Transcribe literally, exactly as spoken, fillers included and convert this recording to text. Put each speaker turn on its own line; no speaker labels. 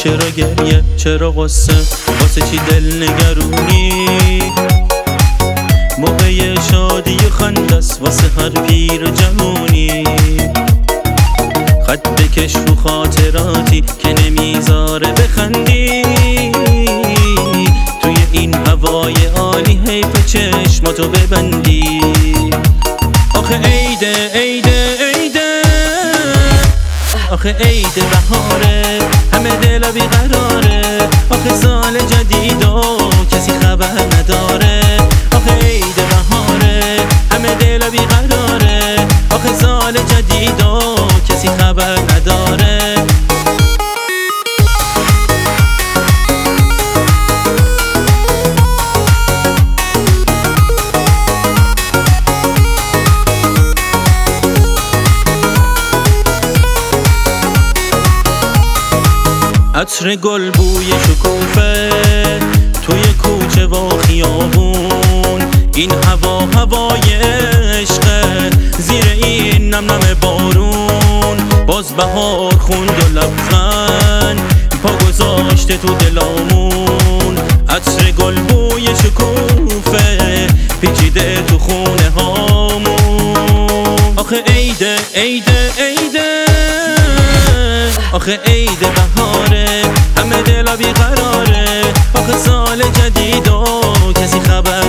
چرا گریه چرا قصه واسه چی دل نگرونی موقع شادی خندست واسه هر پیر جوونی خط بکش رو خاطراتی که نمیذاره بخندی توی این هوای عالی حیف چشماتو ببندی آخه عیده عیده عیده آخه عید بهاره همه دلا بیقراره آخه سال جدید و کسی خبر نداره آخه عید بهاره همه دلا بیقراره آخه سال جدید و کسی خبر نداره عطر گل بوی شکوفه توی کوچه و خیابون این هوا هوای عشقه زیر این نم نم بارون باز بهار خوند و لبخند پا گذاشته تو دلامون عطر گل بوی شکوفه پیچیده تو خونه هامون آخه عیده عیده عیده آخه عید بهاره همه دلا بیقراره آخه سال جدید و کسی خبر